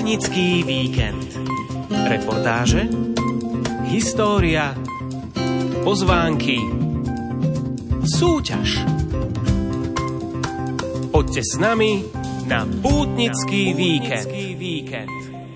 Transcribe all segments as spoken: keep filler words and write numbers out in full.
Pútnický víkend. Reportáže, história, pozvánky, súťaž. Poďte s nami na Pútnický víkend.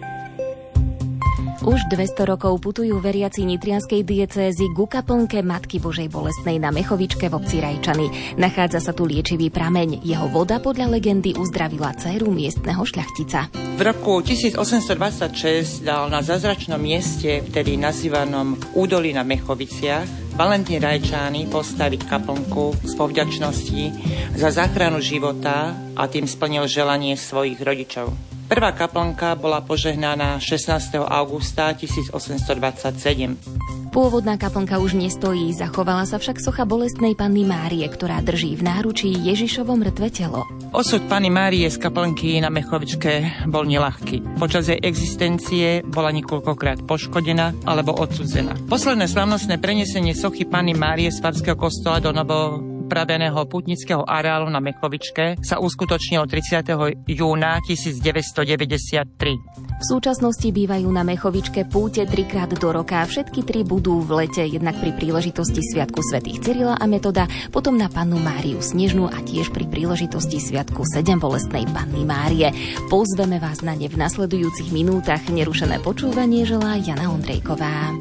Už dvesto rokov putujú veriaci nitrianskej diecézy ku kaplnke Matky Božej Bolestnej na Mechovičke v obci Rajčany. Nachádza sa tu liečivý prameň. Jeho voda podľa legendy uzdravila dcéru miestneho šľachtica. V roku tisícosemstodvadsaťšesť dal na zázračnom mieste, vtedy nazývanom Údolí na Mechoviciach, Valentín Rajčány postaviť kaplnku z povďačnosti za záchranu života a tým splnil želanie svojich rodičov. Prvá kaplnka bola požehnaná šestnásteho augusta tisícosemstodvadsaťsedem. Pôvodná kaplnka už nestojí, zachovala sa však socha Bolestnej Panny Márie, ktorá drží v náručí Ježišovo mŕtve telo. Osud Panny Márie z kaplnky na Mechovičke bol neľahký. Počas jej existencie bola niekoľkokrát poškodená alebo odsudzená. Posledné slávnostné prenesenie sochy Panny Márie z farského kostola do novo praveného pútnického areálu na Mechovičke sa uskutočnilo tridsiateho júna tisícdeväťstodeväťdesiattri. V súčasnosti bývajú na Mechovičke púte trikrát do roka. Všetky tri budú v lete, jednak pri príležitosti Sviatku svätých Cyrila a Metoda, potom na Pannu Máriu Snežnú a tiež pri príležitosti Sviatku Sedembolestnej Panny Márie. Pozveme vás na ne v nasledujúcich minútach. Nerušené počúvanie želá Jana Ondrejková.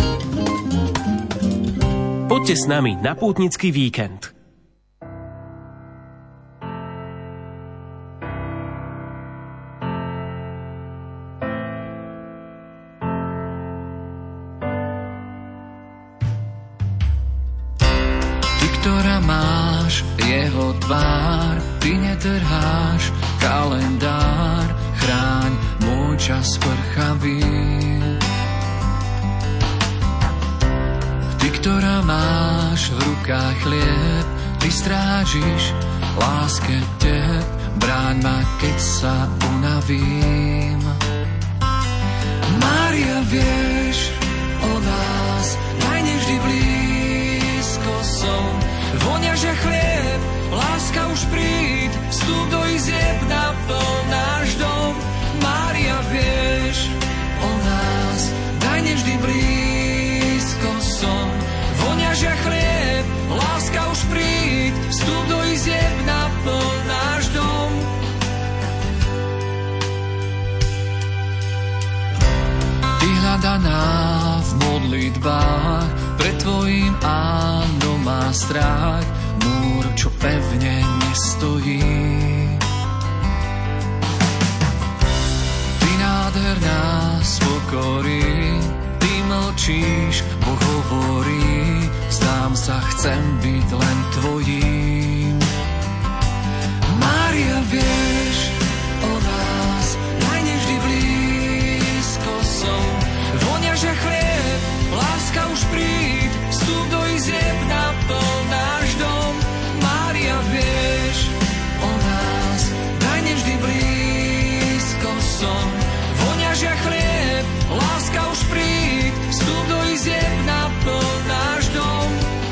Poďte s nami na Pútnický víkend. Ty, ktorá máš jeho tvár, ty netrháš kalendár, chráň môj čas prchavý. Ty, ktorá máš v rukách chlieb, ty strážiš láske teb, bráň ma, keď sa unavím. Mária, vieš o nás, najne vždy blízko som. Voňaže chlieb, láska už príď, vstup do izieb, naplň náš dom. Mária, vieš o nás, najne vždy blízko som. Voňažia chlieb, láska už príď, vstup do izieb, naplň náš dom. Ty hľadaná v modlitbách, pred tvojím áno má strach, múr, čo pevne nestojí. Ty nádherná z pokory, ty mlčíš, Boh hovorí, zdám sa, chcem byť len tvojím. Mária, vieš o nás, najne vždy blízko som. Voňaže chlieb, láska už príď, vstup do izieb, naplň náš dom. Mária, vieš o nás, najne vždy blízko som. Voňaže chlieb, láska už príď, vstup do izieb, naplň náš dom.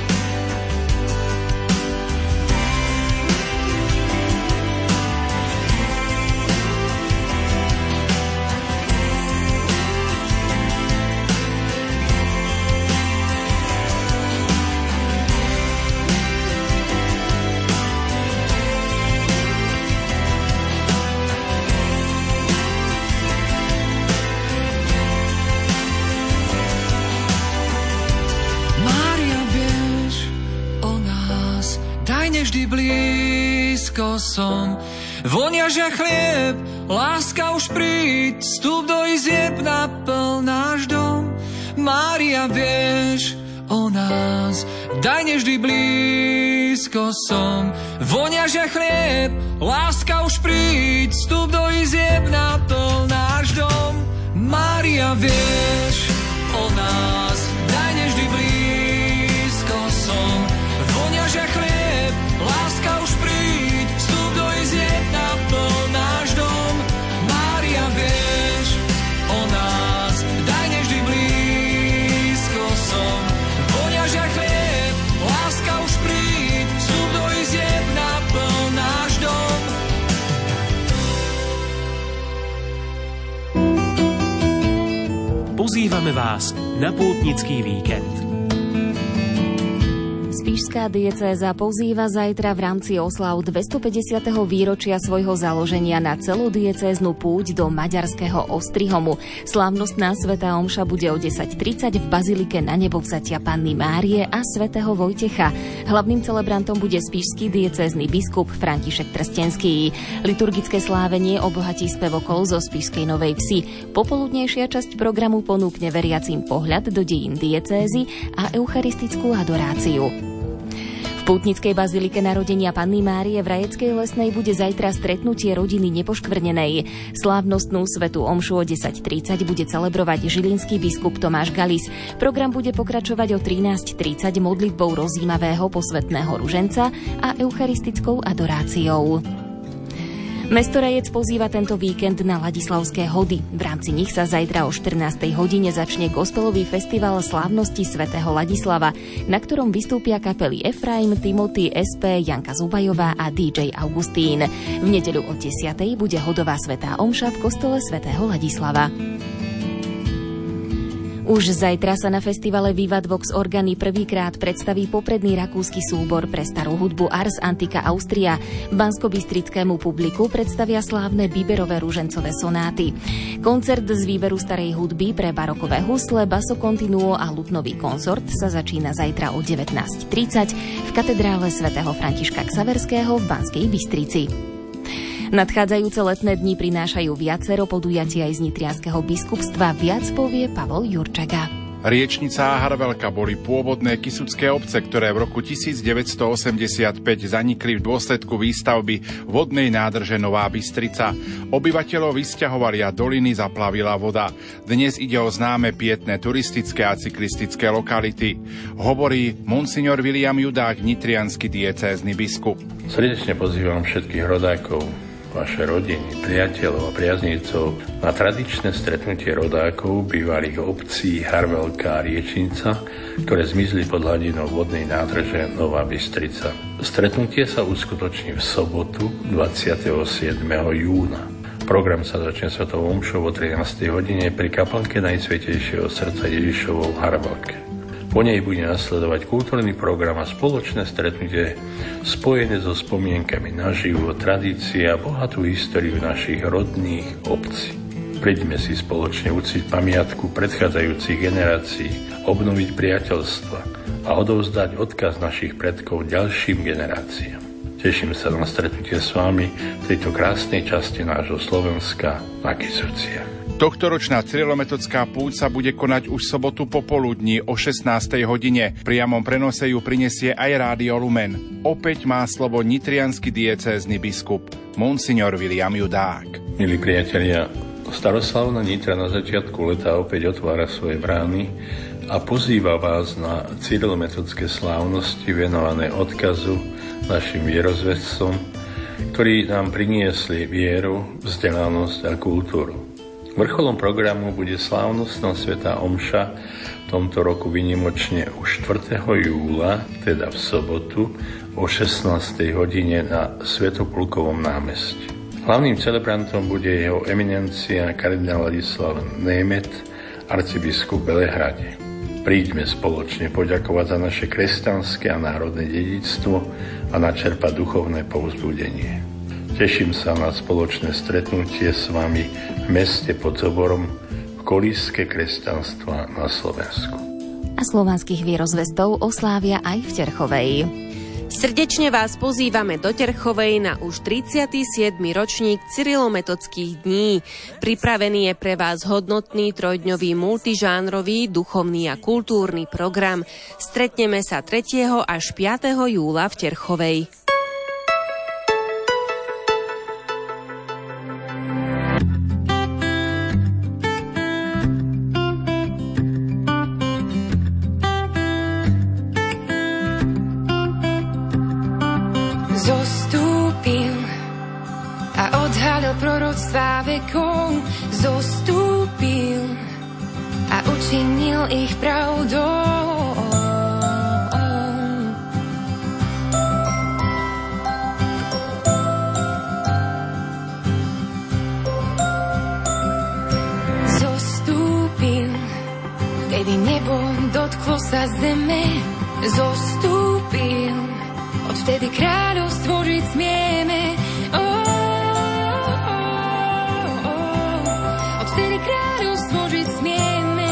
Vždy blízko som. Voňažia chlieb, láska už príď, vstup do izieb, naplň náš dom. Mária, vieš o nás, daj nevždy blízko som. Voňažia chlieb, láska už príď, vstup do izieb, naplň náš dom. Mária, vieš o nás, daj nevždy blízko som. Voňažia chlieb, láska už príď, vstup do izieb, naplň náš dom. Mária, vieš o nás, daj nevždy blízko som. Voňažia chlieb, láska už príď, vstup do izieb, naplň náš dom. Vítame vás na pútnický víkend. Spišská diecéza pozýva zajtra v rámci oslav dvestopäťdesiateho výročia svojho založenia na celodiecéznu púť do maďarského Ostrihomu. Slávnostná svätá omša bude o desať tridsať v bazilike Na nebovzatia Panny Márie a svätého Vojtecha. Hlavným celebrantom bude spišský diecézny biskup František Trstenský. Liturgické slávenie obohatí spevokol zo Spišskej Novej Vsi. Popoludnejšia časť programu ponúkne veriacím pohľad do dejín diecézy a eucharistickú adoráciu. V pútnickej bazilike Narodenia Panny Márie v Rajeckej Lesnej bude zajtra stretnutie rodiny Nepoškvrnenej. Slávnostnú svätú omšu o desať tridsať bude celebrovať žilinský biskup Tomáš Galis. Program bude pokračovať o trinásť tridsať modlitbou rozjímavého posvätného ruženca a eucharistickou adoráciou. Mesto Rajec pozýva tento víkend na Ladislavské hody. V rámci nich sa zajtra o štrnástej hodine začne gospelový festival slávnosti svätého Ladislava, na ktorom vystúpia kapely Efraim, Timothy, es pé, Janka Zubajová a dý džej Augustín. V nedeľu o desiatej bude hodová svätá omša v kostole svätého Ladislava. Už zajtra sa na festivale Vivat Vox Organi prvýkrát predstaví popredný rakúsky súbor pre starú hudbu Ars Antica Austria. Banskobystrickému publiku predstavia slávne Biberové ružencové sonáty. Koncert z výberu starej hudby pre barokové husle, basso continuo a lutnový konsort sa začína zajtra o devätnásť tridsať v katedrále svätého Františka Xaverského v Banskej Bystrici. Nadchádzajúce letné dni prinášajú viacero podujatí aj z nitrianskeho biskupstva. Viac povie Pavol Jurčaga. Riečnica a Harvelka boli pôvodné kysucké obce, ktoré v roku devätnásťstoosemdesiatpäť zanikli v dôsledku výstavby vodnej nádrže Nová Bystrica. Obyvateľov vysťahovali a doliny zaplavila voda. Dnes ide o známe pietné turistické a cyklistické lokality. Hovorí monsignor William Judák, nitriansky diecézny biskup. Srdečne pozývam všetkých rodákov, vaše rodiny, priateľov a priaznivcov na tradičné stretnutie rodákov bývalých obcí Harvelka a Riečnica, ktoré zmizli pod hladinou vodnej nádrže Nová Bystrica. Stretnutie sa uskutoční v sobotu dvadsiateho siedmeho júna. Program sa začne svätou omšou o trinástej hodine pri kaplnke Najsvätejšieho srdca Ježišovho v Harvelke. Po nej bude nasledovať kultúrny program a spoločné stretnutie spojené so spomienkami na život, tradície a bohatú históriu našich rodných obcí. Príďme si spoločne uctiť pamiatku predchádzajúcich generácií, obnoviť priateľstva a odovzdať odkaz našich predkov ďalším generáciám. Teším sa na stretnutie s vami v tejto krásnej časti nášho Slovenska na Kysuciach. Tohtoročná cyrilometodská púť sa bude konať už v sobotu popoludní o šestnástej hodine. V priamom prenose ju prinesie aj Rádio Lumen. Opäť má slovo nitriansky diecézny biskup, monsignor William Judák. Milí priatelia, staroslavná Nitra na začiatku leta opäť otvára svoje brány a pozýva vás na cyrilometodské slávnosti venované odkazu našim vierozvedcom, ktorí nám priniesli vieru, vzdelanosť a kultúru. Vrcholom programu bude slávnostná svätá omša v tomto roku výnimočne už štvrtého júla, teda v sobotu, o šestnástej hodine na Svätoplukovom námestí. Hlavným celebrantom bude jeho eminencia kardinál Ladislav Német, arcibiskup v Belehrade. Príďme spoločne poďakovať za naše kresťanské a národné dedičstvo a načerpať duchovné povzbudenie. Teším sa na spoločné stretnutie s vami v meste pod Zoborom v kolíske kresťanstva na Slovensku. A slovanských vierozvestov oslávia aj v Terchovej. Srdečne vás pozývame do Terchovej na už tridsiaty siedmy ročník cyrilometodských dní. Pripravený je pre vás hodnotný trojdňový multižánrový, duchovný a kultúrny program. Stretneme sa tretieho až piateho júla v Terchovej. Zostúpil a odhalil proroctvá vekov, zostúpil a učinil ich pravdou. Zostúpil zostúpil. Odvtedy kráľovstvo žiť smieme. Oh, oh, oh. Odvtedy kráľovstvo žiť smieme.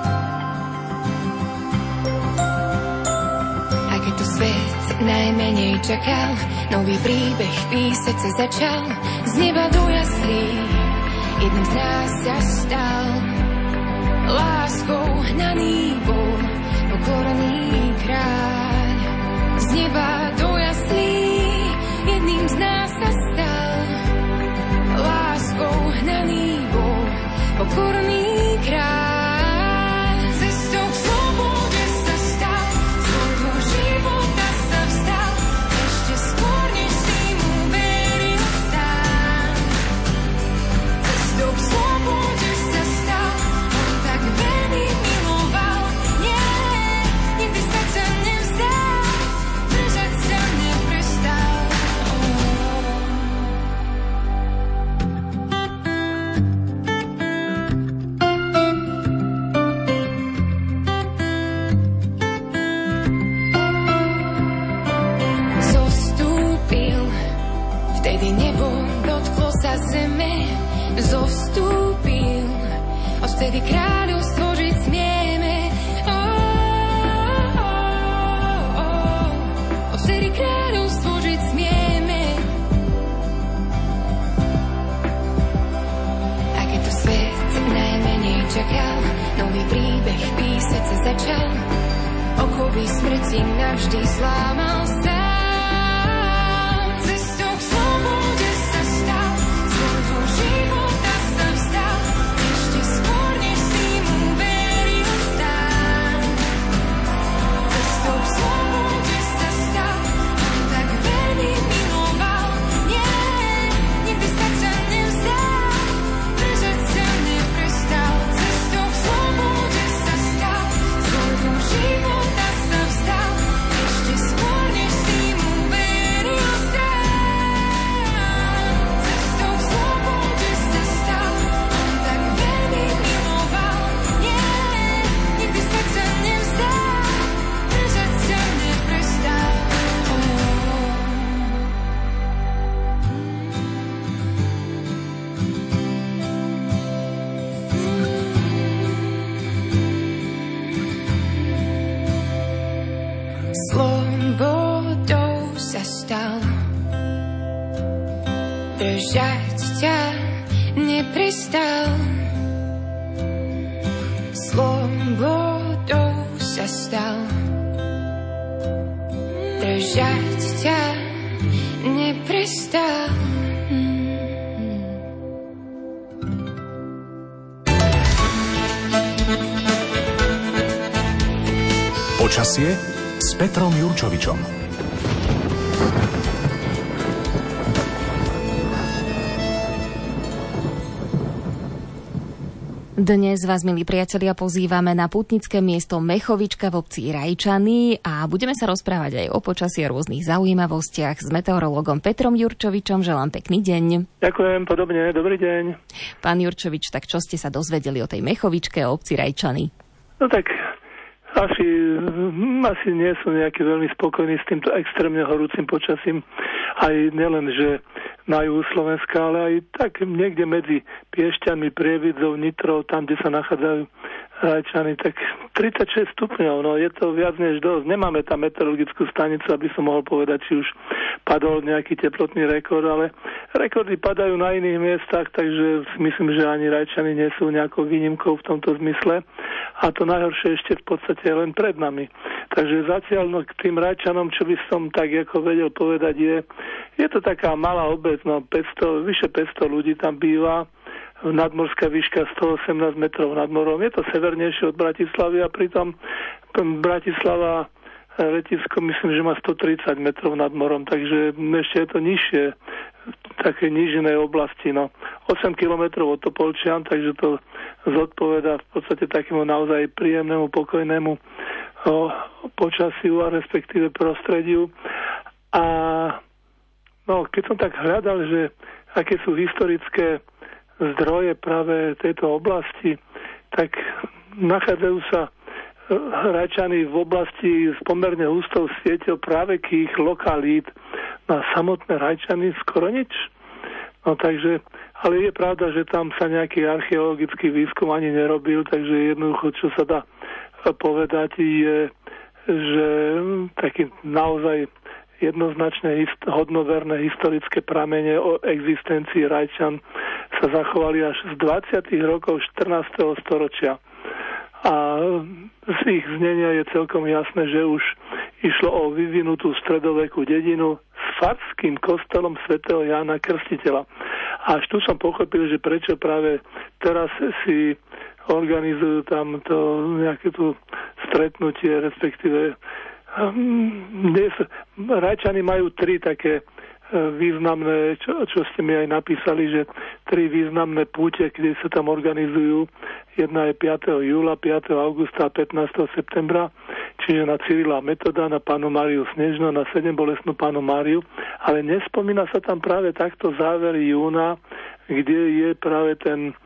A keď to svet najmenej čakal, nový príbeh písať sa začal. Z neba do jaslí jedným z nás sa stal. Láskou hnaný bol pokorný kráľ. Z neba do jaslí jedným z nás sa stal. Láskou hnaný bol pokorný kráľ. Cestou k slobode sa stal, svojho života sa vzdal, ešte skôr než si mu veril sám. Cestou k slobode sa stal, on tak veľmi miloval. Nie, nikdy sa ťa nevzdal, držať sa neprestal. Zostúpil, vtedy nebo dotklo sa zeme. Zostúpil, odvtedy kráľovstvo žiť smieme. Oh, oh, oh. Odvtedy kráľovstvo žiť smieme. A keď to svet najmenej čakal, nový príbeh písať sa začal. Okovy smrti navždy slámal sám. Cestou k slobode sa stal, svojho života sa vzdal, ešte skôr než si mu veril sám. Cestou k slobode sa stal, on tak veľmi miloval. Nie, nikdy sa ťa nevzdal, držať sa neprestal. Cestou k slobode sa stal, svojho života sa vzdal, ešte skôr než si mu veril sám. Cestou k slobode sa stal, on tak veľmi miloval. Nie, nikdy sa ťa nevzdal, držať sa neprestal. Slobodou sa stal, držať ťa neprestal. Slobodou sa stal, držať ťa neprestal. Počasie s Petrom Jurčovičom. Dnes vás, milí priatelia, pozývame na pútnické miesto Mechovička v obci Rajčany a budeme sa rozprávať aj o počasí a rôznych zaujímavostiach s meteorologom Petrom Jurčovičom. Želám pekný deň. Ďakujem, podobne, dobrý deň. Pán Jurčovič, tak čo ste sa dozvedeli o tej Mechovičke a obci Rajčany? No tak asi, asi nie sú nejaký veľmi spokojní s týmto extrémne horúcim počasím. Aj nielen, že na juhu Slovenska, ale aj tak niekde medzi Piešťanmi, Prievidzou, Nitrou, tam, kde sa nachádzajú Rajčany, tak tridsaťšesť stupňov, no je to viac než dosť. Nemáme tam meteorologickú stanicu, aby som mohol povedať, či už padol nejaký teplotný rekord, ale rekordy padajú na iných miestach, takže myslím, že ani Rajčany nie sú nejakou výnimkou v tomto zmysle. A to najhoršie ešte v podstate len pred nami. Takže zatiaľ no, k tým Rajčanom, čo by som tak ako vedel povedať, je, je to taká malá obec, no päťsto, vyše päťsto ľudí tam býva, nadmorská výška stoosemnásť metrov nad morom. Je to severnejšie od Bratislavy a pritom Bratislava letisko myslím, že má stotridsať metrov nad morom, takže ešte je to nižšie v takej nížinej oblasti. No. osem kilometrov od Topolčian, takže to zodpovedá v podstate takému naozaj príjemnému, pokojnému o, počasiu a respektíve prostrediu. A no, keď som tak hľadal, že aké sú historické zdroje práve tejto oblasti, tak nachádzajú sa Rajčany v oblasti s pomerne hustou sieťou pravekých lokalít na samotné Rajčany skoro nič. No takže, ale je pravda, že tam sa nejaký archeologický výskum ani nerobil, takže jednoducho, čo sa dá povedať, je, že taký naozaj jednoznačne hist- hodnoverné historické pramene o existencii Rajčan sa zachovali až z dvadsiatych rokov štrnásteho storočia. A z ich znenia je celkom jasné, že už išlo o vyvinutú stredovekú dedinu s farským kostolom svätého Jána Krstiteľa. A až tu som pochopil, že prečo práve teraz si organizujú tam to nejaké tu stretnutie, respektíve dnes Rajčany majú tri také významné, čo, čo ste mi aj napísali, že tri významné púte, kde sa tam organizujú. Jedna je piateho júla, piateho augusta a pätnásteho septembra, čiže na Cyrila Metoda, na Pannu Máriu Snežnú, na sedembolestnú Pannu Máriu, ale nespomína sa tam práve takto záver júna, kde je práve ten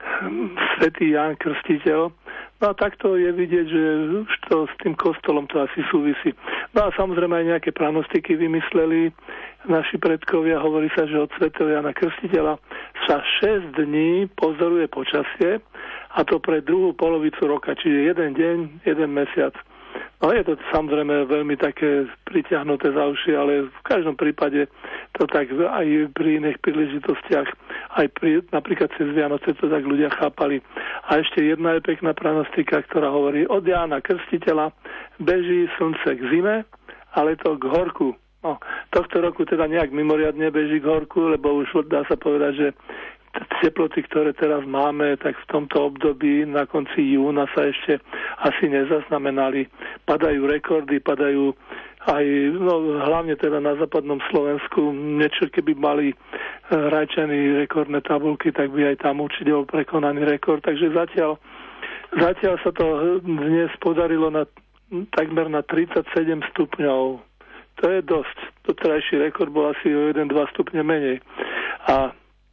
svätý Ján Krstiteľ. No a takto je vidieť, že už to s tým kostolom to asi súvisí. No a samozrejme aj nejaké pranostiky vymysleli naši predkovia. Hovorí sa, že od svätého Jana Krstiteľa sa šesť dní pozoruje počasie, a to pre druhú polovicu roka, čiže jeden deň, jeden mesiac. No je to samozrejme veľmi také pritiahnuté za uši, ale v každom prípade to tak aj pri iných príležitostiach, aj pri, napríklad cez Vianoce to tak ľudia chápali. A ešte jedna je pekná pranostika, ktorá hovorí, od Jána Krstiteľa beží slnce k zime, ale to k horku. No, tohto roku teda nejak mimoriadne beží k horku, lebo už dá sa povedať, že teploty, ktoré teraz máme, tak v tomto období na konci júna sa ešte asi nezaznamenali. Padajú rekordy, padajú aj, no hlavne teda na západnom Slovensku, niečo keby mali Rajčany rekordné tabulky, tak by aj tam určite bol prekonaný rekord. Takže zatiaľ, zatiaľ sa to dnes podarilo na, takmer na tridsaťsedem stupňov. To je dosť. Doterajší rekord bol asi o jeden až dva stupne menej. A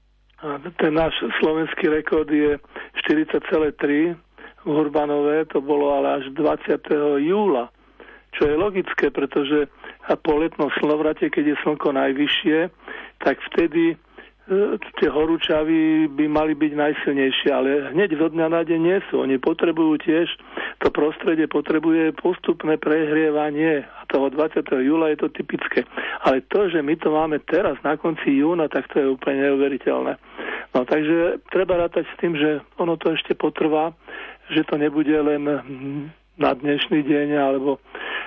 ten náš slovenský rekord je štyridsať celé tri v Hurbanové, to bolo ale až dvadsiateho júla, čo je logické, pretože po letnom slnovrate, keď je slnko najvyššie, tak vtedy tie horúčavy by mali byť najsilnejšie, ale hneď zo dňa na deň nie sú. Oni potrebujú tiež, to prostredie potrebuje postupné prehrievanie a toho dvadsiateho júla je to typické. Ale to, že my to máme teraz na konci júna, tak to je úplne neuveriteľné. No takže treba rátať s tým, že ono to ešte potrvá, že to nebude len na dnešný deň alebo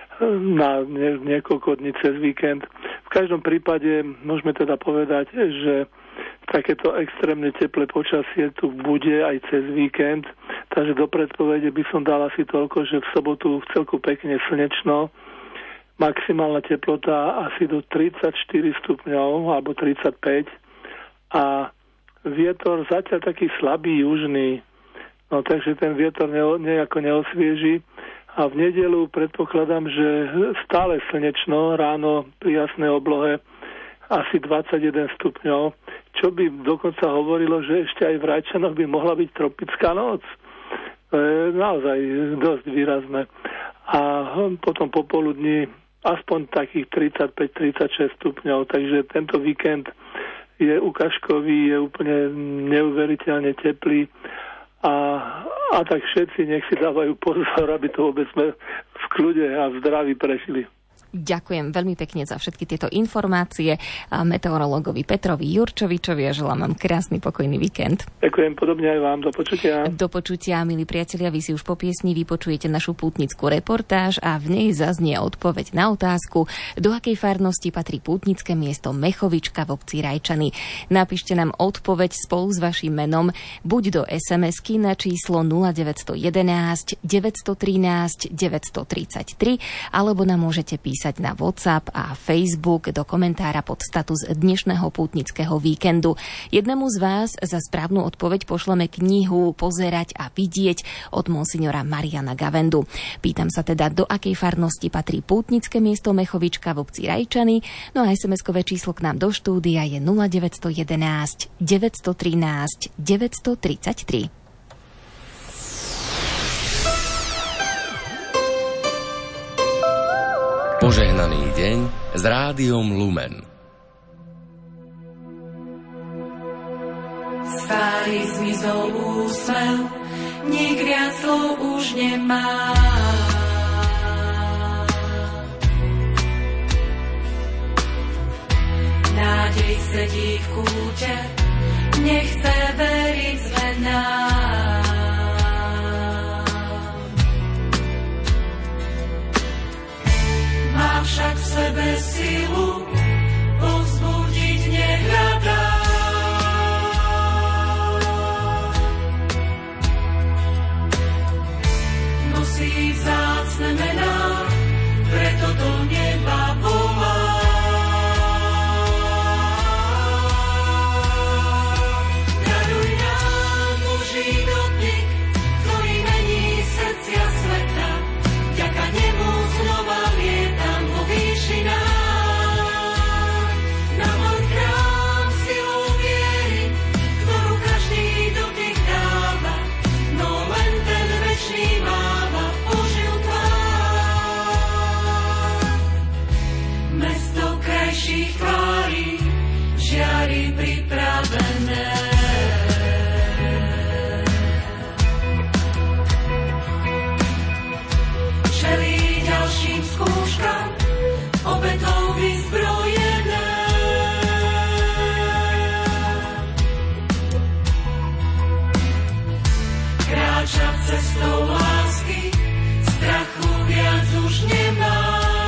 na nie, niekoľko dní cez víkend. V každom prípade môžeme teda povedať, že takéto extrémne teplé počasie tu bude aj cez víkend, takže do predpovede by som dal asi toľko, že v sobotu v celku pekne slnečno, maximálna teplota asi do tridsaťštyri stupňov alebo tridsaťpäť a vietor zatiaľ taký slabý južný, no takže ten vietor ne, nejako neosvieži. A v nedeľu predpokladám, že stále slnečno, ráno pri jasnej oblohe asi dvadsaťjeden stupňov, čo by dokonca hovorilo, že ešte aj v Rajčanoch by mohla byť tropická noc. To je naozaj dosť výrazné. A potom popoludní aspoň takých tridsaťpäť tridsaťšesť stupňov, takže tento víkend je ukážkový, je úplne neuveriteľne teplý. A, a tak všetci nech si dávajú pozor, aby to vôbec sme v kľude a v zdraví prežili. Ďakujem veľmi pekne za všetky tieto informácie meteorológovi Petrovi Jurčovičovi a želám vám krásny pokojný víkend. Ďakujem podobne aj vám, do počutia. Do počutia, milí priatelia, vy si už po piesni vypočujete našu pútnickú reportáž a v nej zaznie odpoveď na otázku, do akej farnosti patrí pútnické miesto Mechovička v obci Rajčany. Napíšte nám odpoveď spolu s vašim menom buď do es em esky na číslo nula deväť jeden jedna deväť jedna tri deväť tri tri alebo nám môžete písať na WhatsApp a Facebook do komentára pod status dnešného pútnického víkendu. Jednému z vás za správnu odpoveď pošleme knihu Pozerať a vidieť od monsignora Mariana Gavendu. Pýtam sa teda, do akej farnosti patrí pútnické miesto Mechovička v obci Rajčany, no a es em eskové číslo k nám do štúdia je nula deväť jeden jedna deväť jedna tri deväť tri tri. Požehnaný deň s Rádiom Lumen. Z tvári zmizol úsmev, nik viac slov už nemá. Nádej sedí v kúte, nechce veriť zmenám. Má však v sebe silu, povzbudiť nehľadá. Nosí vzácne mená, preto do neba volá. Daruj nám Boží dotyk, ktorý mení srdcia sveta. Vďaka nemu znova lietam vo výšinách. Na môj chrám silou viery, ktorú každý dotyk dáva, no len ten večný máva Božiu tvár. Mesto krajších tvári, žiary pripravené. Čelí ďalším skúškam, obetou vyzbrojené. Kráča cestou lásky, strachu viac už nemá.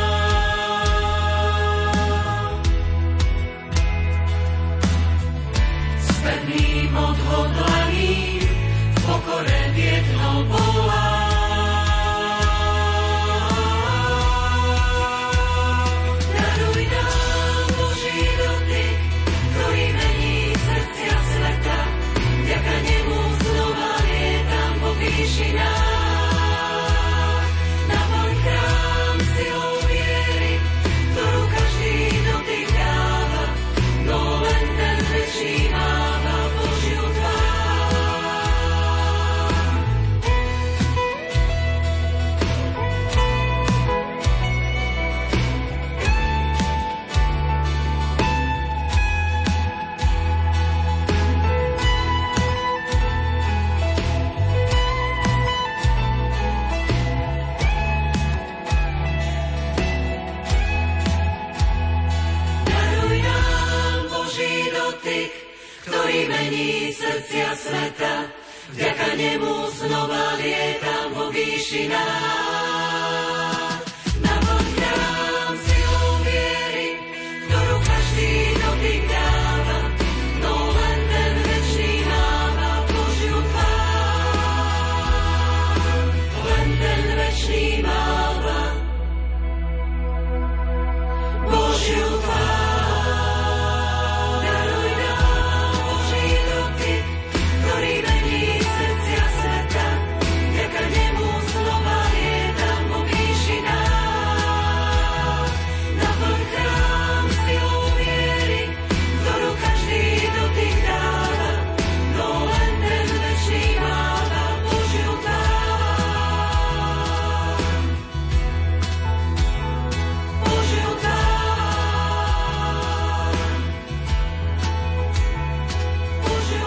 S pevným odhodlaním v pokore biednou volá. Daruj nám Boží dotyk, ktorý mení srdcia sveta. Vďaka nemu znova lietam vo výšinách. Na môj chrám silou viery, ktorú každý dotyk dáva, no len ten večný máva Božiu tvár. Daruj nám Boží dotyk, ktorý mení srdcia sveta. Vďaka nemu znova lietam vo výšinách. Na môj chrám silou viery, ktorú každý dotyk dáva, no len ten večný máva Božiu tvár. Len ten večný máva Božiu tvár. Daruj nám Boží dotyk, ktorý mení srdcia sveta. Vďaka nemu znova lietam vo výšinách. Naplň chrám silou viery, ktorú každý dotyk dáva, no len ten večný máva Božiu tvár. Božiu tvár. Božiu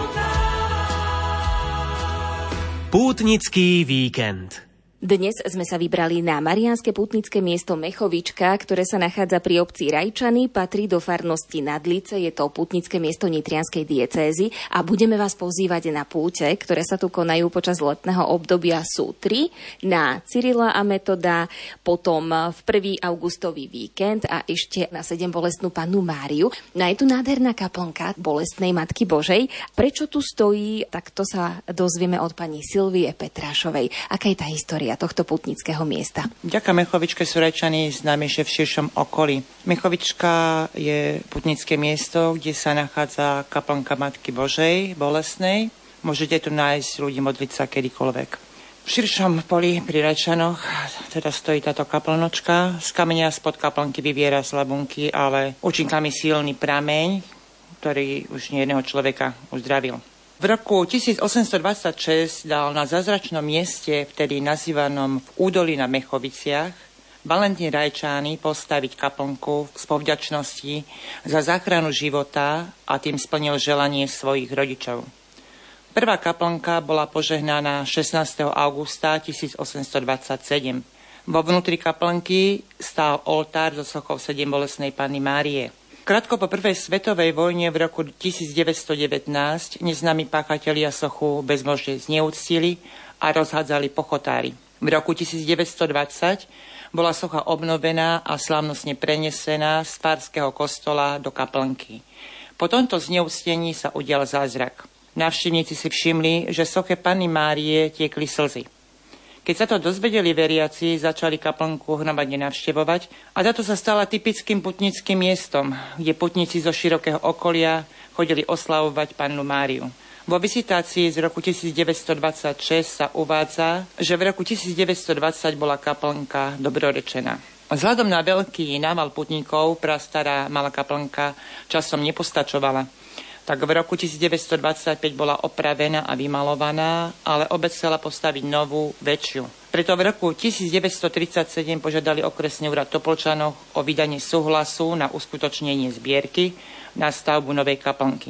tvár. Pútnický víkend. Dnes sme sa vybrali na mariánske pútnické miesto Mechovička, ktoré sa nachádza pri obci Rajčany, patrí do farnosti Nadlice, je to pútnické miesto nitrianskej diecézy a budeme vás pozývať na púte, ktoré sa tu konajú počas letného obdobia, sú tri, na Cyrila a Metoda, potom v prvý augustový víkend a ešte na sedembolestnú Pannu Máriu. No je tu nádherná kaplnka Bolestnej Matky Božej. Prečo tu stojí, tak to sa dozvieme od pani Silvie Petrášovej. Aká je tá história tohto pútnického miesta? Vďaka Mechovičke sú Rajčany známejšie v širšom okolí. Mechovička je pútnické miesto, kde sa nachádza kaplnka Matky Božej Bolestnej. Môžete tu nájsť ľudí modliť sa kedykoľvek. V širšom poli pri Rajčanoch teda stojí táto kaplnočka. Z kameňa spod kaplnky vyviera z labunky, ale účinkami silný prameň, ktorý už nejedného človeka uzdravil. V roku tisícosemstodvadsaťšesť dal na zázračnom mieste, vtedy nazývanom v údolí na Mechoviciach, Valentín Rajčány postaviť kaplnku z povďačnosti za záchranu života a tým splnil želanie svojich rodičov. Prvá kaplnka bola požehnaná šestnásteho augusta tisícosemstodvadsaťsedem. Vo vnútri kaplnky stál oltár so sochou Sedembolestnej Panny Márie. Krátko po prvej svetovej vojne v roku tisícdeväťstodevätnásť neznámi páchatelia sochu bezbožne zneúctili a rozhádzali pochotári. V roku tisícdeväťstodvadsať bola socha obnovená a slávnostne prenesená z farského kostola do kaplnky. Po tomto zneúctení sa udial zázrak. Návštevníci si všimli, že soche Panny Márie tiekli slzy. Keď sa to dozvedeli veriaci, začali kaplnku hromadne navštevovať a táto sa stala typickým putnickým miestom, kde putníci zo širokého okolia chodili oslavovať Pannu Máriu. Vo visitácii z roku tisícdeväťstodvadsaťšesť sa uvádza, že v roku tisícdeväťstodvadsať bola kaplnka dobrorečená. Vzhľadom na veľký nával putníkov prastará malá kaplnka časom nepostačovala. Tak v roku tisícdeväťstodvadsaťpäť bola opravená a vymalovaná, ale obec chcela postaviť novú, väčšiu. Preto v roku tisícdeväťstotridsaťsedem požiadali okresný úrad Topolčanov o vydanie súhlasu na uskutočnenie zbierky na stavbu novej kaplnky.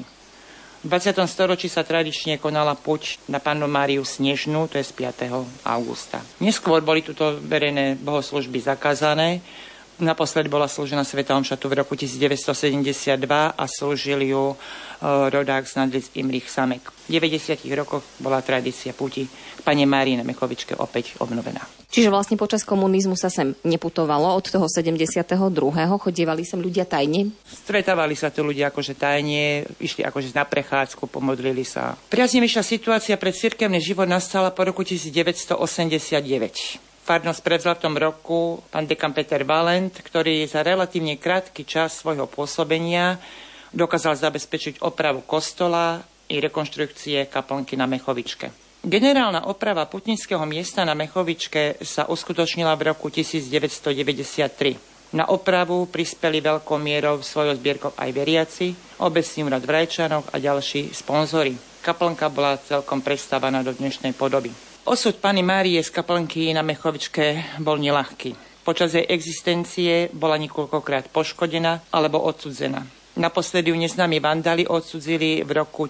V dvadsiatom storočí sa tradične konala púť na Pannu Máriu Snežnú, to je z piateho augusta. Neskôr boli tuto verejné bohoslúžby zakázané. Naposledy bola slúžená svätá omša tu v roku tisícdeväťstosedemdesiatdva a slúžil ju rodák z Nadlic Imrich Samek. V deväťdesiatych rokoch bola tradícia púti k Panne Márii na Mechovičke opäť obnovená. Čiže vlastne počas komunizmu sa sem neputovalo od toho sedemdesiateho druhého Chodievali sem ľudia tajne? Stretávali sa tu ľudia akože tajne, išli akože na prechádzku, pomodlili sa. Priaznivejšia situácia pre cirkevný život nastala po roku tisícdeväťstoosemdesiatdeväť. Farnosť prevzal v tom roku pán dekan Peter Valent, ktorý za relatívne krátky čas svojho pôsobenia dokázal zabezpečiť opravu kostola i rekonštrukcie kaplnky na Mechovičke. Generálna oprava putnického miesta na Mechovičke sa uskutočnila v roku tisícdeväťstodeväťdesiattri. Na opravu prispeli veľkou mierou svojou zbierkou aj veriaci, obecný úrad v Rajčanoch a ďalší sponzori. Kaplnka bola celkom predstavaná do dnešnej podoby. Osud Panny Márie z kaplnky na Mechovičke bol neľahký. Počas jej existencie bola niekoľkokrát poškodená alebo odsudzená. Naposledy ju neznámi vandali odsudzili v roku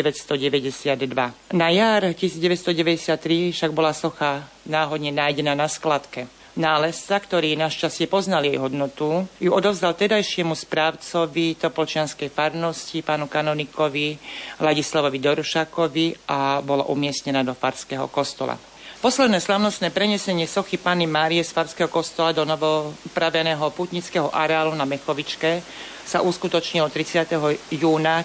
tisícdeväťstodeväťdesiatdva. Na jar tisícdeväťstodeväťdesiattri však bola socha náhodne nájdená na skladke. Nálezca, ktorý našťastie poznal jej hodnotu, ju odovzdal tedajšiemu správcovi Topolčianskej farnosti, pánu kanonikovi Ladislavovi Dorušákovi a bola umiestnená do farského kostola. Posledné slavnostné prenesenie sochy Panny Márie z farského kostola do novopraveného putnického areálu na Mechovičke sa uskutočnilo tridsiateho júna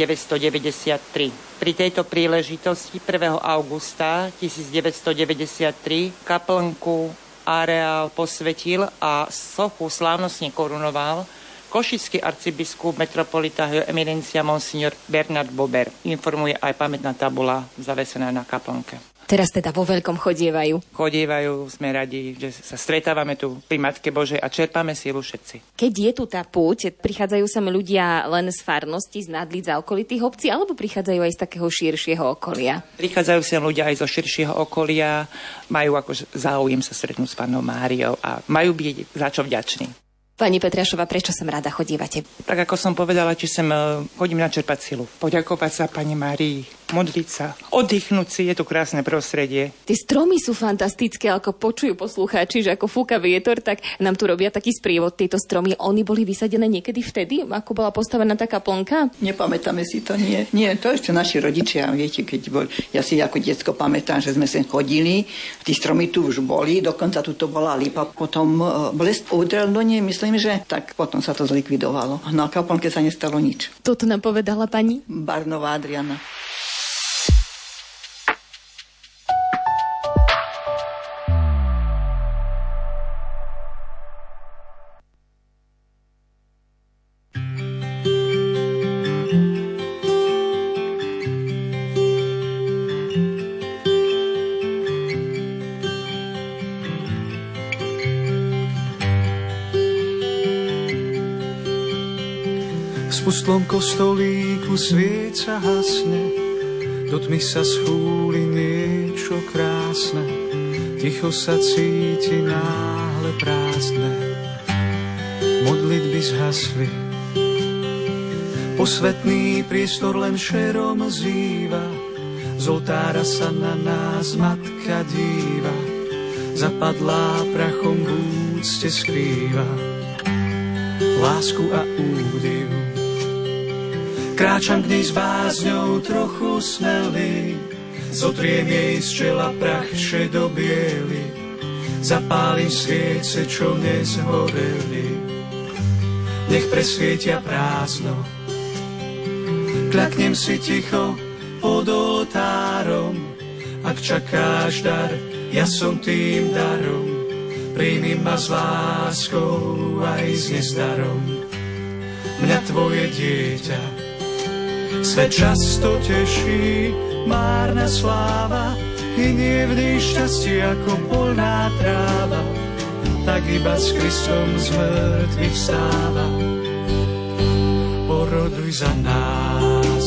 tisícdeväťstodeväťdesiattri. Pri tejto príležitosti prvého augusta tisícdeväťstodeväťdesiattri kaplnku areál posvetil a sochu slávnostne korunoval košický arcibiskup metropolita jeho eminencia monsignor Bernard Bober. Informuje aj pamätná tabula zavesená na kaplnke. Teraz teda vo veľkom chodievajú. Chodievajú, sme radi, že sa stretávame tu pri Matke Božej a čerpáme silu všetci. Keď je tu tá púť, prichádzajú sem ľudia len z farnosti, z Nadlic a okolitých obcí, alebo prichádzajú aj z takého širšieho okolia? Prichádzajú sem ľudia aj zo širšieho okolia, majú akože záujem sa stretnúť s Pannou Máriou a majú byť za čo vďační. Pani Petriašová, prečo sem rada chodívate? Tak ako som povedala, či sem chodím načerpať silu. Poďakovať sa Pani Márii, modliť sa, oddychnúť si, je tu krásne prostredie. Tie stromy sú fantastické, ako počujú poslucháči, že ako fúka vietor, tak nám tu robia taký sprievod tieto stromy. Oni boli vysadené niekedy vtedy, ako bola postavená tá kaplnka? Nepamätáme si to, nie. Nie, to ešte naši rodičia, viete, keď bol, ja si ako detsko pamätám, že sme sem chodili, tí stromy tu už boli, dokonca tu to bola lipa, potom blesk udrel do nej, myslím, že tak potom sa to zlikvidovalo. Na kaplnke sa nestalo nič. Toto nám povedala pani? Barnová Adriana. V pustlom kostolíku svieca hasne, do tmy sa schúli niečo krásne, ticho sa cíti náhle. sále prázdne, modlitby zhasli. Posvetný priestor len šerom zýva, z oltára sa na nás matka díva, zapadlá prachom v úcte skrýva lásku a údiv. Kráčam k nej s bázňou trochu smelý, zotriem jej z čela prach šedobiely, zapálim sviece, čo nezhoreli, nech presvietia prázdno. Kľaknem si ticho pod oltárom, ak čakáš dar, ja som tým darom, príjmi ma s láskou aj s nezdarom. Mňa tvoje dieťa svet často teší, márna sláva hynie v nej šťastie ako polná tráva, tak iba s Kristom z mŕtvych vstáva. Poroduj za nás,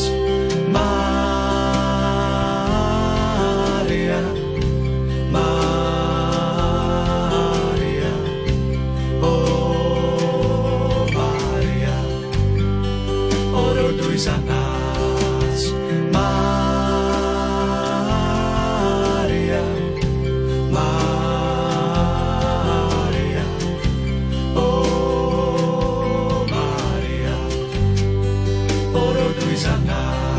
Mária, Mária, ó Mária, poroduj za nás, Mária, Mária, ó Mária, poroduj za nás.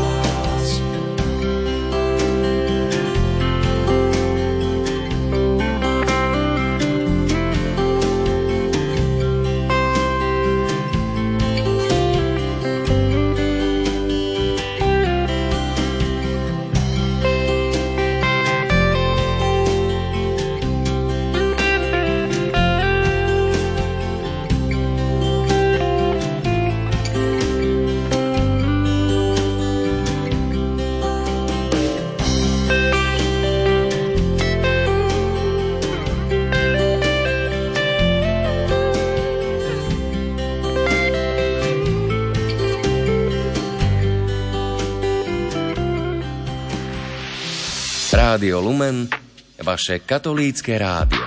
Rádio Lumen, vaše katolícke rádio.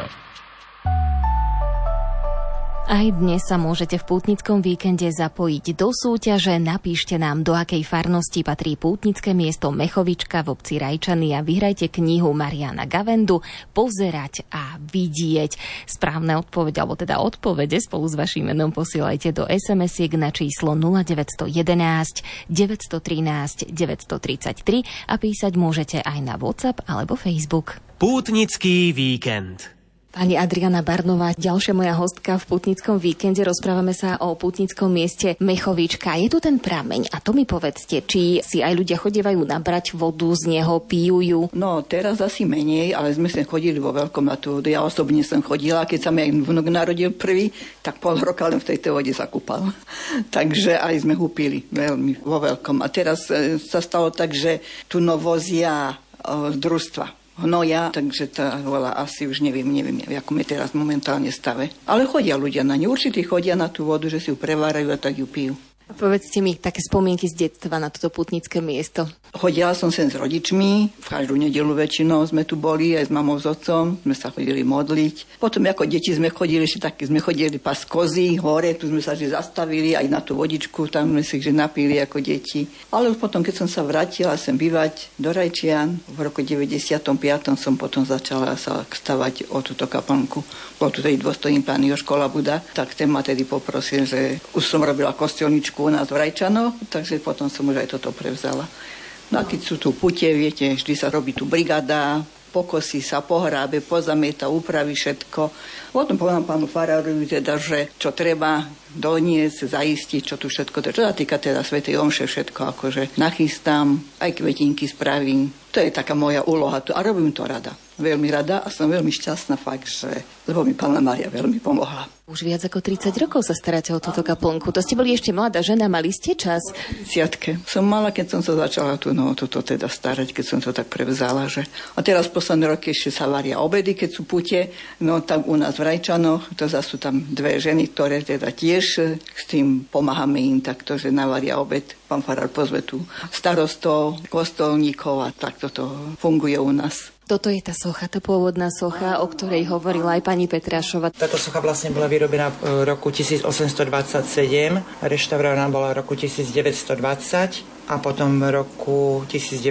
Aj dnes sa môžete v pútnickom víkende zapojiť do súťaže. Napíšte nám, do akej farnosti patrí pútnické miesto Mechovička v obci Rajčany a vyhrajte knihu Mariana Gavendu Pozerať a vidieť. Správne odpovede, alebo teda odpovede spolu s vaším menom posielajte do es em esiek na číslo nula deväť jedna jedna, deväť jedna tri, deväť tri tri a písať môžete aj na WhatsApp alebo Facebook. Pútnický víkend. Pani Adriana Barnová, ďalšia moja hostka v pútnickom víkende. Rozprávame sa o pútnickom mieste Mechovička. Je tu ten prameň a to mi povedzte, či si aj ľudia chodievajú nabrať vodu z neho, pijú ju? No, teraz asi menej, ale sme sem chodili vo veľkom na tú vodu. Ja osobne som chodila, keď sa mi aj vnuk narodil prvý, tak pol roka len v tejto vode sa kúpal. Takže aj sme ho pili veľmi vo veľkom. A teraz e, sa stalo tak, že tu novozia e, z družstva hnoja, takže tá vola asi už neviem, neviem, v akom je teraz momentálne stave. Ale chodia ľudia na ňu, určite chodia na tú vodu, že si ju prevárajú a tak ju pijú. A povedzte mi také spomienky z detstva na toto pútnické miesto. Chodila som sem s rodičmi, v každú nedeľu väčšinou sme tu boli, aj s mamou, s otcom, sme sa chodili modliť. Potom ako deti sme chodili, ešte také, sme chodili pas kozy hore, tu sme sa že zastavili, aj na tú vodičku, tam sme si že napili ako deti. Ale už potom, keď som sa vrátila sem bývať do Rajčian, v roku deväťdesiatom piatom som potom začala sa stavať o túto kaplnku. Bol tu tedy dôstojný pán Jožko Labuda, tak ten ma tedy poprosil, že už som robila kostelničku u nás v Rajčanoch, takže potom som už aj toto prevzala. No a keď sú tu pute, viete, vždy sa robí tu brigáda, pokosí sa, pohrábe, pozamieta, upraví všetko. Potom povedám pánu farárovi teda, že čo treba doniesť, zaistiť, čo tu všetko, čo sa týka teda svätej omše, všetko akože nachystám, aj kvetinky spravím. To je taká moja úloha tu a robím to rada. Veľmi rada a som veľmi šťastná fakt, že lebo mi Panna Mária veľmi pomohla. Už viac ako tridsať rokov sa staráte o túto kaplnku. To ste boli ešte mladá žena, mali ste čas? tridsiatke. Som mala, keď som sa začala tu, no, toto teda starať, keď som to tak prevzala. Že... A teraz posledné roky ešte sa varia obedy, keď sú pute. No tam u nás v Rajčanoch, to zase sú tam dve ženy, ktoré teda tiež s tým pomáhame im takto, že navaria obed. Pán farár pozve tu starostov, kostolníkov a takto to funguje u nás. Toto je tá socha, tá pôvodná socha, o ktorej hovorila aj pani Petrášova. Táto socha vlastne bola vyrobená v roku tisícosemstodvadsaťsedem, reštaurovaná bola v roku devätnásťstodvadsať a potom v roku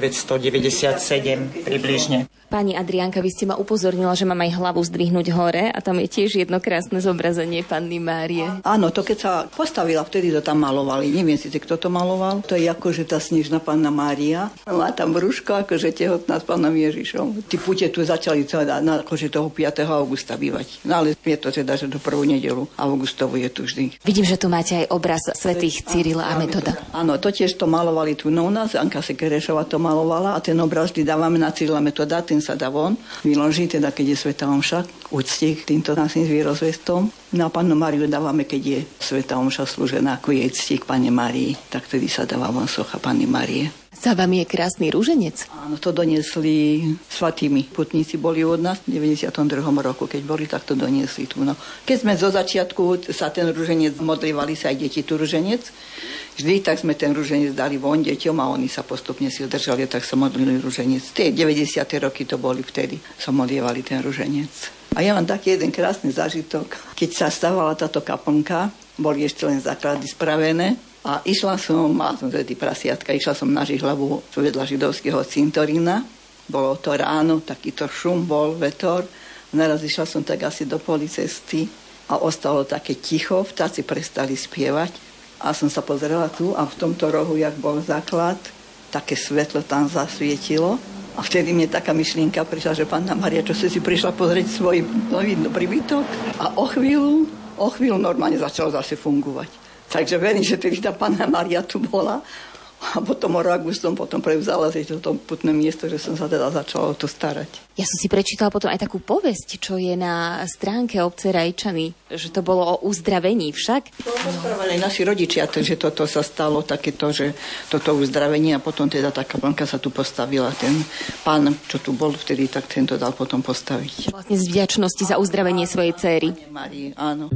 devätnásťstodeväťdesiatsedem približne. Pani Adriánka, vy ste ma upozornila, že mám aj hlavu zdvihnúť hore a tam je tiež jedno krásne zobrazenie Panny Márie. Áno, to keď sa postavila, vtedy to tam malovali. Neviem si, kto to maloval. To je akože tá snežná Panna Mária. Má tam brúško, akože tehotná s Pánom Ježišom. Tí púte tu začali teda, na, akože toho piateho augusta bývať. No ale je to teda, že do prvú nedelu augustovu je tu vždy. Vidím, že tu máte aj obraz svätých Cyrila a Metoda. Áno, to tiež to malovali tu no u nás. Anka Sekerešová to malovala a ten obraz vždy dávame na Cyrila Metoda, ten sa dá von, vyloží, teda keď je svätá omša, úcti k týmto našim zvierozvestom. Na Pannu Máriu dávame, keď je svätá omša slúžená, ako jej cti k Panne Márii, tak tedy sa dáva von socha Panny Márie. Za vami je krásny ruženec. Áno, to doniesli svatými putníci, boli od nás v deväťdesiatom druhom roku, keď boli, tak to doniesli tu. No. Keď sme zo začiatku sa ten ruženec modlívali sa aj deti tu ruženec, vždy tak sme ten ruženec dali von deťom a oni sa postupne si udržali, tak sa modlili ruženec. Tie deväťdesiate roky to boli vtedy, sa modlievali ten ruženec. A ja mám taký jeden krásny zážitok. Keď sa stávala táto kaplnka, boli ešte len základy spravené, a išla som, mala som tedy prasiatka, išla som na Žihlavu vedľa židovského cintorína. Bolo to ráno, takýto šum bol, vetor. Naraz išla som tak asi do poli cesty a ostalo také ticho, vtáci prestali spievať. A som sa pozrela tu a v tomto rohu, jak bol základ, také svetlo tam zasvietilo. A vtedy mne taká myšlienka prišla, že Panna Mária, čo si si prišla pozrieť svoj nový príbytok. A o chvíľu, o chvíľu normálne začalo zase fungovať. Takže verím, že tedy tá Panna Mária tu bola a potom o Augustom potom prevzala si toto putné miesto, že som sa teda začala o to starať. Ja som si prečítala potom aj takú povesť, čo je na stránke obce Rajčany, že to bolo o uzdravení však. To rozprávali naši rodičia, že toto sa stalo takéto, že toto uzdravenie a potom teda tá kaplnka sa tu postavila. Ten pán, čo tu bol vtedy, tak ten to dal potom postaviť. Vlastne z vďačnosti za uzdravenie svojej dcéry. Márii, áno.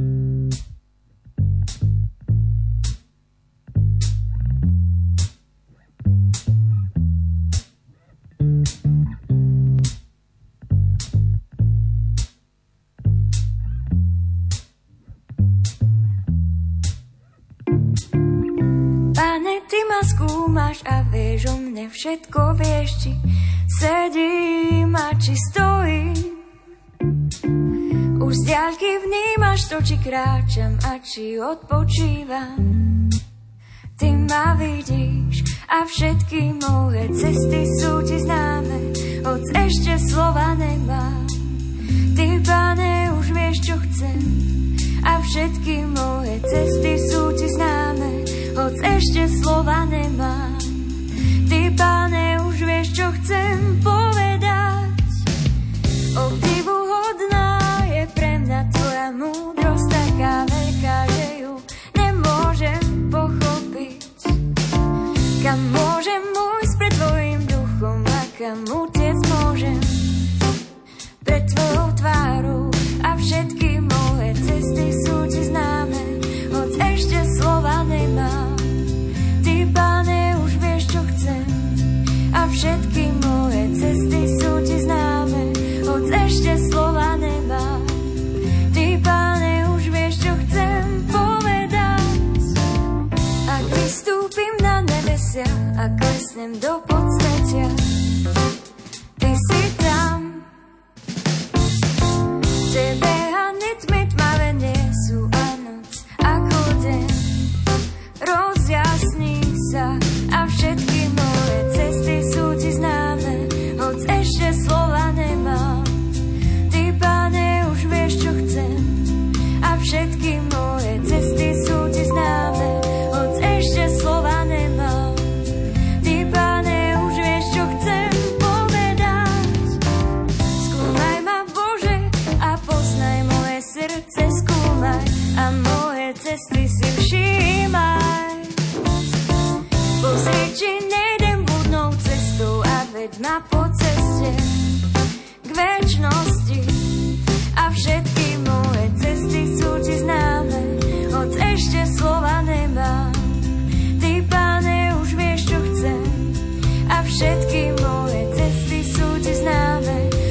Pane, ty ma skúmaš a vieš o mne všetko, vieš, či sedím a či stojím. Už z diaľky vnímaš to, či kráčam a či odpočívam. Ty ma vidíš a všetky moje cesty sú ti známe, hoď ešte slova nemám. Ty, Pane, už vieš, čo chcem a všetky moje cesty sú ti známe, hoď ešte slova nemám. Ty, Pane, už vieš, čo chcem povedať. Obdivuhodná je pre mňa tvoja múdrosť, taká veľká, že ju nemôžem pochopiť. Kam môžem ísť pred tvojim duchom a kam utiec môžem pred tvojou tvárou a všetky moje cesty sú ti známe, hoď ešte slova nemám. Ty, Pane, už vieš, čo chcem a všetky moje cesty sú ti známe, hoď ešte slova nemám. Ty, Pane, už vieš, čo chcem povedať. Ak vystúpim na nebesia a klesnem do podsvetia, ty si tam. Tebe ani tmy tmavé nie sú a noc ako deň rozjasní sa a všetky moje cesty sú ti známe, hoď ešte slova nemám. Ty, Pane, už vieš, čo chcem a všetky moje cesty sú ti známe, hoď ešte slova nemám. Ty, Pane, už vieš, čo chcem povedať. Skúmaj ma, Bože, a poznaj moje srdce, skúmaj a moje cesty si všímaj. Pozri, či nejdem blúdnou cestou a veď ma po ceste k večnosti. A všetky moje cesty sú ti známe, hoď ešte slova nemám. Ty, Pane, už vieš, čo chcem a všetky moje cesty sú ti známe,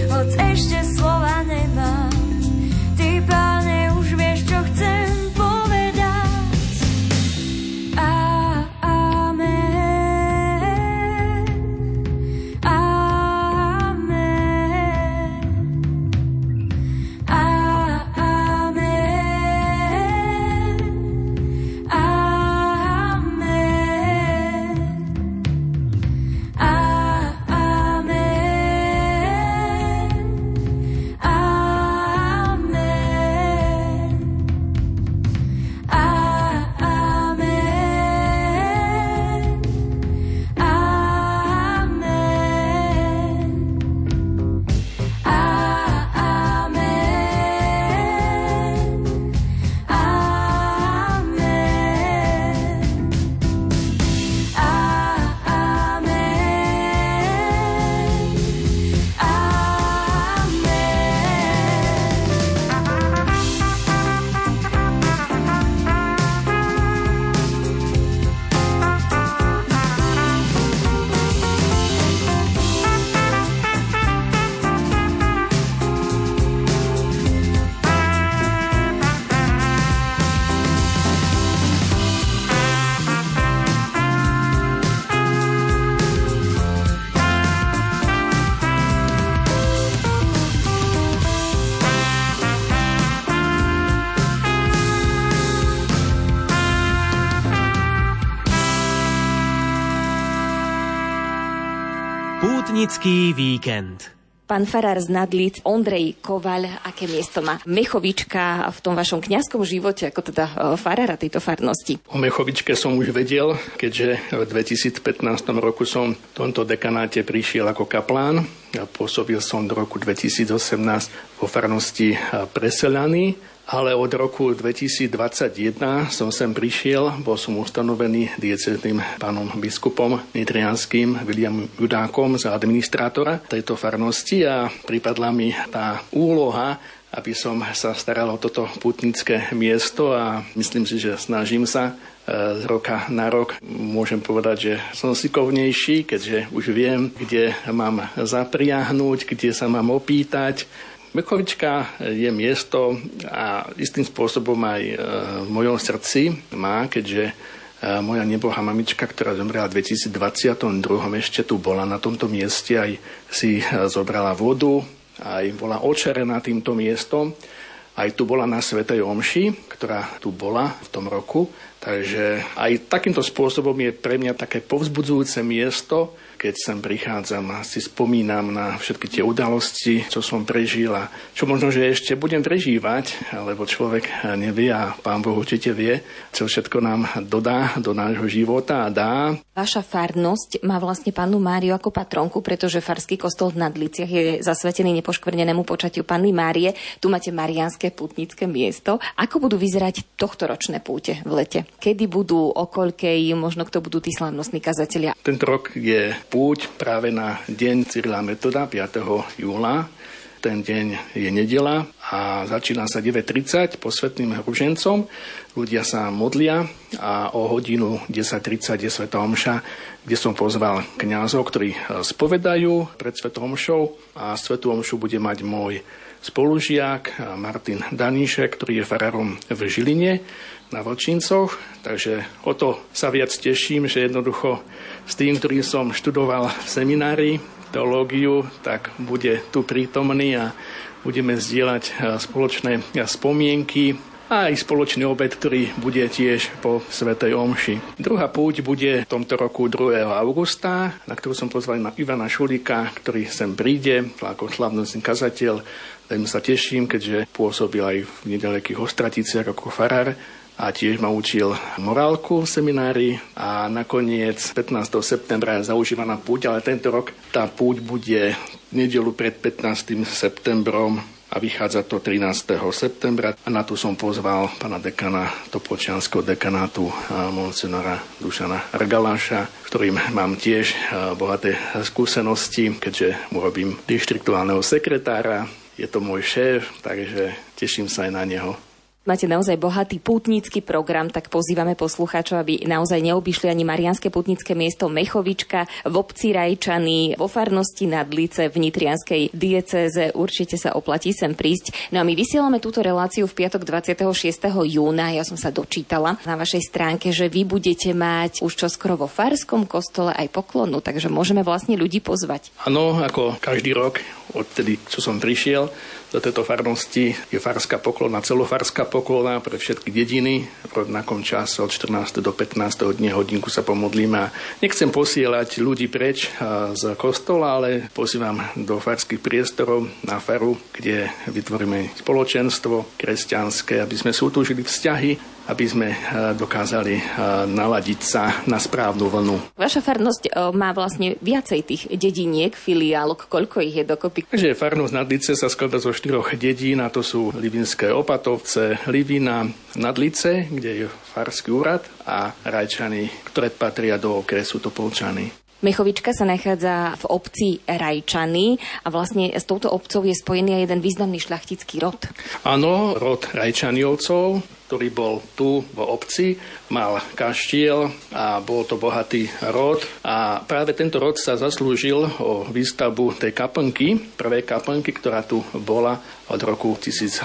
Pútnický víkend. Pán farár z Nadlíc, Ondrej Kovaľ, aké miesto má Mechovička v tom vašom kňazskom živote, ako teda farára tejto farnosti? O Mechovičke som už vedel, keďže v dvetisícpätnástom roku som v tomto dekanáte prišiel ako kaplán. Ja pôsobil som do roku dvetisícosemnásť vo farnosti Preseľany, ale od roku dvetisícdvadsaťjeden som sem prišiel, bol som ustanovený diecézným pánom biskupom nitrianským Williamom Judákom za administrátora tejto farnosti a pripadla mi tá úloha, aby som sa staral o toto pútnické miesto a myslím si, že snažím sa z roka na rok. Môžem povedať, že som sikovnejší, keďže už viem, kde mám zapriahnuť, kde sa mám opýtať. Mechovička je miesto a istým spôsobom aj v mojom srdci má, keďže moja nebohá mamička, ktorá zomrela v dvetisícdvadsaťdva ešte tu bola na tomto mieste, aj si zobrala vodu, aj bola očarená týmto miestom. Aj tu bola na svätej omši, ktorá tu bola v tom roku. Takže aj takýmto spôsobom je pre mňa také povzbudzujúce miesto, keď sem prichádzam a si spomínam na všetky tie udalosti, čo som prežil a čo možno, že ešte budem prežívať, lebo človek nevie a Pán Boh určite vie, čo všetko nám dodá do nášho života a dá. Vaša farnosť má vlastne Pannu Máriu ako patronku, pretože farský kostol v Nadliciach je zasvetený nepoškvrnenému počatiu Panny Márie. Tu máte mariánske pútnické miesto. Ako budú vyzerať tohtoročné púte v lete? Kedy budú, o koľkej, možno kto budú tí slávnostní kazatelia? Tento rok je púť práve na deň Cyrila Metoda, piateho júla. Ten deň je nedeľa a začína sa deväť tridsať posvätným ružencom. Ľudia sa modlia a o hodinu desať tridsať je svätá omša, kde som pozval kňazov, ktorí spovedajú pred svätou omšou a svätú omšu bude mať môj spolužiak Martin Daníšek, ktorý je farárom v Žiline na Vlčíncoch. Takže o to sa viac teším, že jednoducho s tým, ktorý som študoval v seminári teológiu, tak bude tu prítomný a budeme zdieľať spoločné spomienky a aj spoločný obed, ktorý bude tiež po svätej omši. Druhá púť bude v tomto roku druhého augusta, na ktorú som pozval na Ivana Šulíka, ktorý sem príde ako slávnostný kazateľ. Veľmi sa teším, keďže pôsobil aj v nedalekých Ostraticiach ako farár a tiež ma učil morálku v seminári a nakoniec pätnásteho septembra je zaužívaná púť, ale tento rok tá púť bude nedeľu pred pätnástym septembrom a vychádza to trinásteho septembra a na tu som pozval pána dekana Topolčianskeho dekanátu monsinora Dušana Rgaláša, ktorým mám tiež bohaté skúsenosti, keďže mu robím dištriktuálneho sekretára. Je to môj šéf, takže teším sa aj na neho. Máte naozaj bohatý pútnický program, tak pozývame poslucháčov, aby naozaj neobyšli ani mariánske pútnické miesto Mechovička v obci Rajčany, vo farnosti Nadlice v nitrianskej diecéze. Určite sa oplatí sem prísť. No a my vysielame túto reláciu v piatok dvadsiateho šiesteho júna. Ja som sa dočítala na vašej stránke, že vy budete mať už čoskoro vo farskom kostole aj poklonu, takže môžeme vlastne ľudí pozvať. Áno, ako každý rok, odtedy, čo som prišiel do tejto farnosti, je farská poklona, celofarská poklona pre všetky dediny. V rovnakom čase od štrnásteho do pätnásteho dne hodinku sa pomodlíme. Nechcem posielať ľudí preč z kostola, ale pozývam do farských priestorov na faru, kde vytvoríme spoločenstvo kresťanské, aby sme sútúžili vzťahy, aby sme dokázali naladiť sa na správnu vlnu. Vaša farnosť má vlastne viacej tých dediniek, filiálok. Koľko ich je dokopy? Takže farnosť Nadlice sa skladá zo štyroch dedín, a to sú Livinské Opatovce, Livina, Nadlice, kde je farský úrad, a Rajčany, ktoré patria do okresu Topolčany. Mechovička sa nachádza v obci Rajčany a vlastne s touto obcou je spojený aj jeden významný šľachtický rod. Áno, rod Rajčaniovcov, ktorý bol tu v obci, mal kaštiel a bol to bohatý rod. A práve tento rod sa zaslúžil o výstavbu tej kaplnky, prvej kaplnky, ktorá tu bola od roku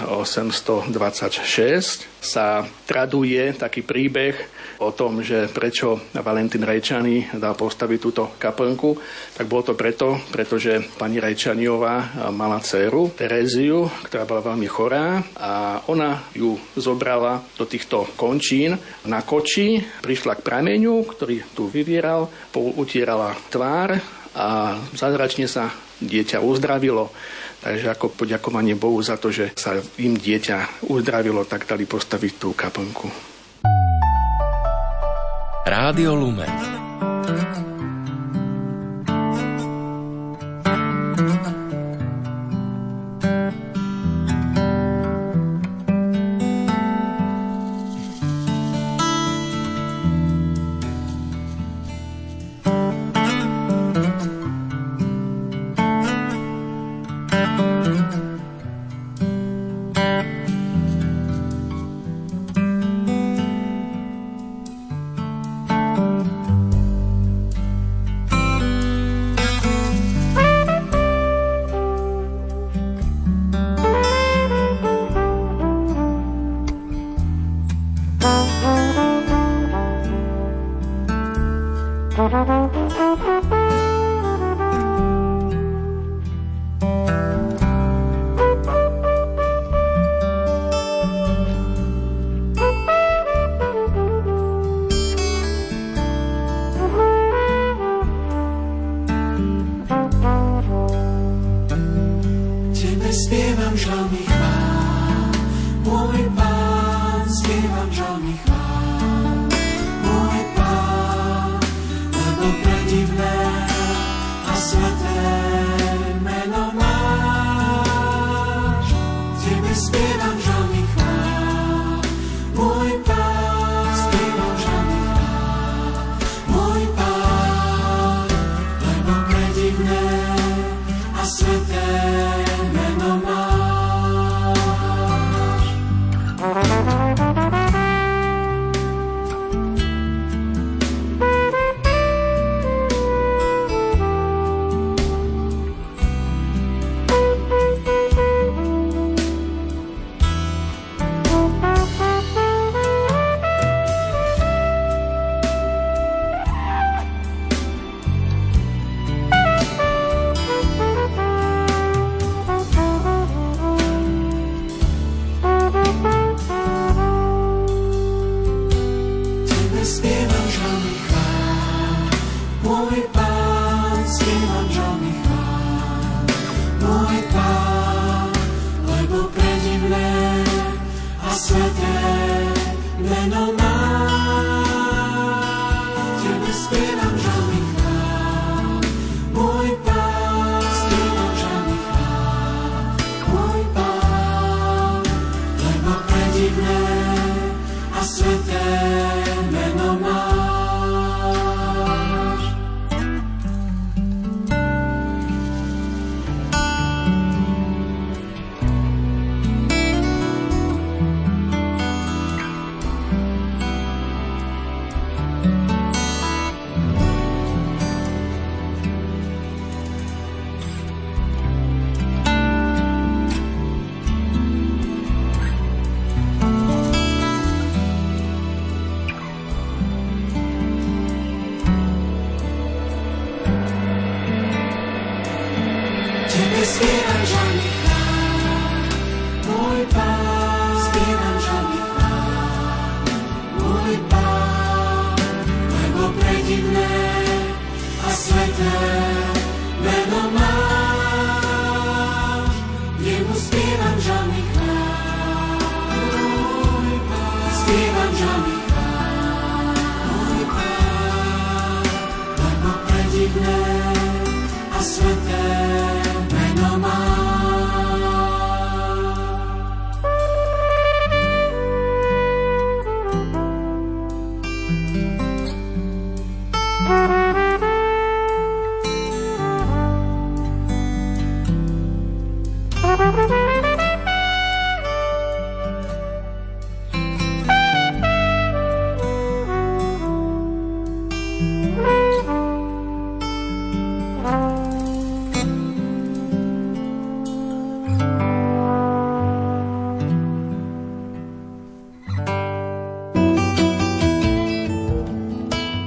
tisícosemstodvadsaťšesť. Sa traduje taký príbeh o tom, že prečo Valentín Rajčany dal postaviť túto kaplnku. Tak bolo to preto, pretože pani Rajčaniová mala dcéru Teréziu, ktorá bola veľmi chorá, a ona ju zobrala do týchto končín na koči, prišla k prameňu, ktorý tu vyvieral, utierala tvár a zázračne sa dieťa uzdravilo. Takže ako poďakovanie Bohu za to, že sa im dieťa uzdravilo, tak dali postaviť tú kaplnku. Rádio Lumen.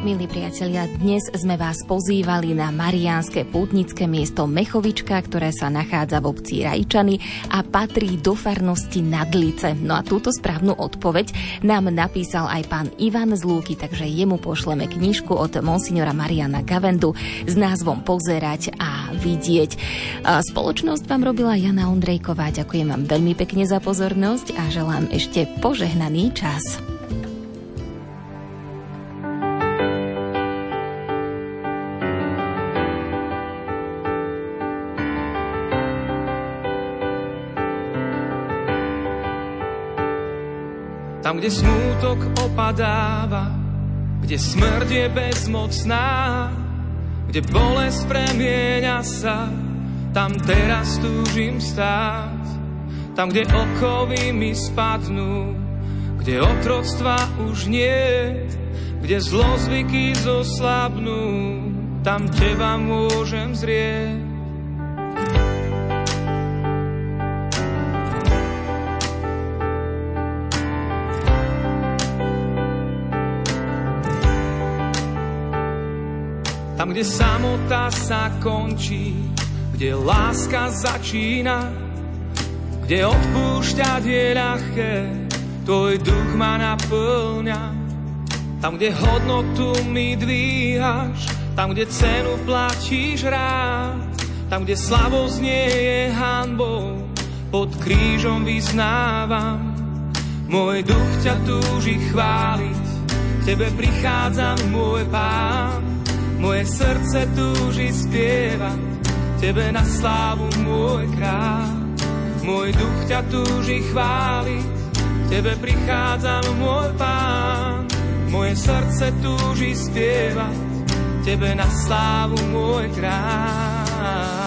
Milí priatelia, dnes sme vás pozývali na mariánske pútnické miesto Mechovička, ktoré sa nachádza v obci Rajčany a patrí do farnosti Nadlice. No a túto správnu odpoveď nám napísal aj pán Ivan z Lúky, takže jemu pošleme knižku od monsignora Mariana Gavendu s názvom Pozerať a vidieť. Spoločnosť vám robila Jana Ondrejková. Ďakujem vám veľmi pekne za pozornosť a želám ešte požehnaný čas. Tam, kde smútok opadáva, kde smrť je bezmocná, kde bolesť premieňa sa, tam teraz túžim stáť. Tam, kde okovy mi spadnú, kde otroctva už nie, kde zlozvyky zoslabnú, tam teba môžem zrieť. Tam, kde samota sa končí, kde láska začína, kde odpúšťať je ľahké, tvoj duch ma naplňa. Tam, kde hodnotu mi dvíhaš, tam, kde cenu platíš rád, tam, kde slabosť nie je hanbou, pod krížom vyznávam. Môj duch ťa túži chváliť, k tebe prichádzam, môj Pán. Moje srdce túži spievať tebe na slávu, môj kráľ. Môj duch ťa túži chváliť, tebe prichádzam, môj Pán. Moje srdce túži spievať tebe na slávu, môj kráľ.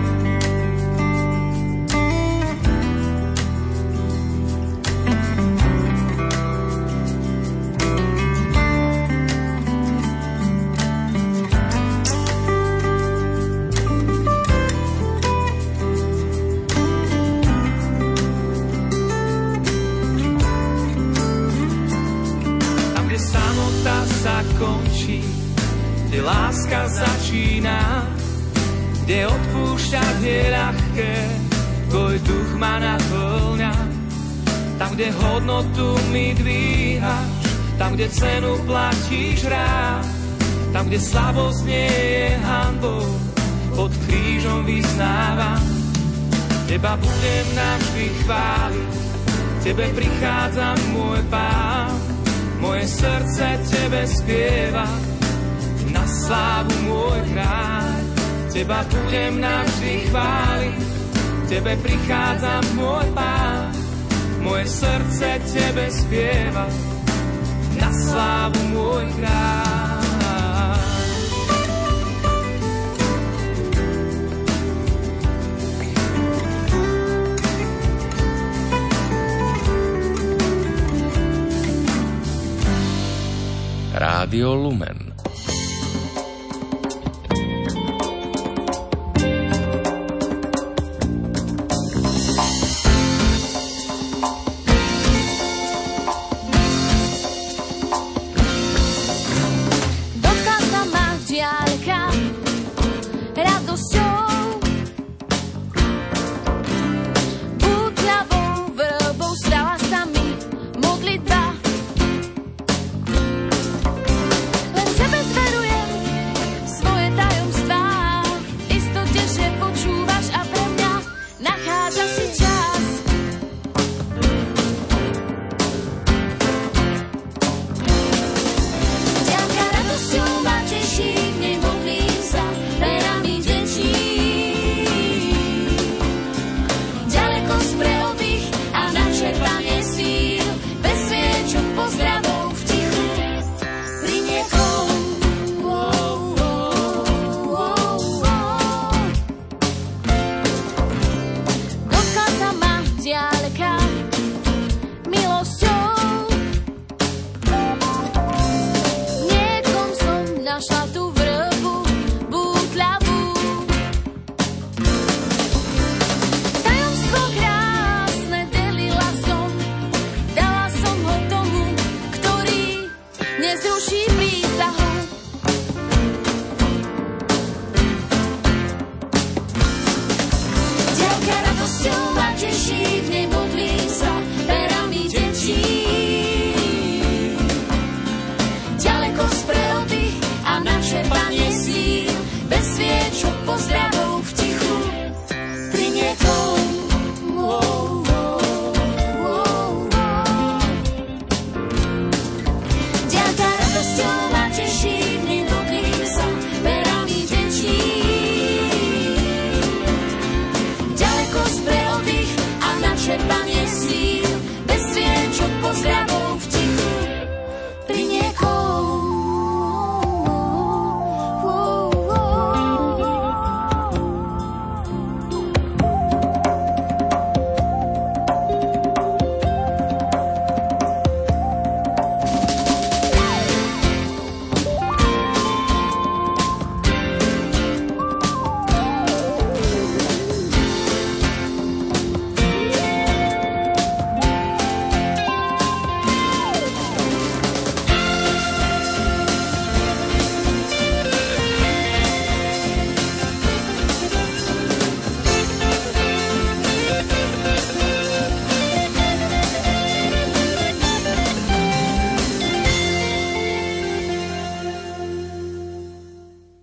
Končí, kde láska začína, kde odpúšťať je ľahké, tvoj duch ma naplňa. Tam, kde hodnotu mi dvíhaš, tam, kde cenu platíš rád, tam, kde slabosť nie je hanbou, pod krížom vyznávam. Teba budem navždy chváliť, tebe prichádzam, môj Pán. Moje srdce tebe spieva na slávu, môj kráľ. Teba budem navždy chváliť, tebe prichádzam, môj Pán. Moje srdce tebe spieva na slávu, môj kráľ. Rádio Lumen. Dotkla sa ma diaľka radosťou, útľavou vrbou stala sa mi modlitba. Nachádza si čas. Ďaká radosťou ma teší, v nej modlím sa, perami vďečí. Ďaleko z preobých a načerpanie síl, bez sviečok pozdravov v tichu pri niekom. Našla tú vrbu, bútľavú. Tajomstvo krásne delila som, dala som ho tomu, ktorý nezruší príď.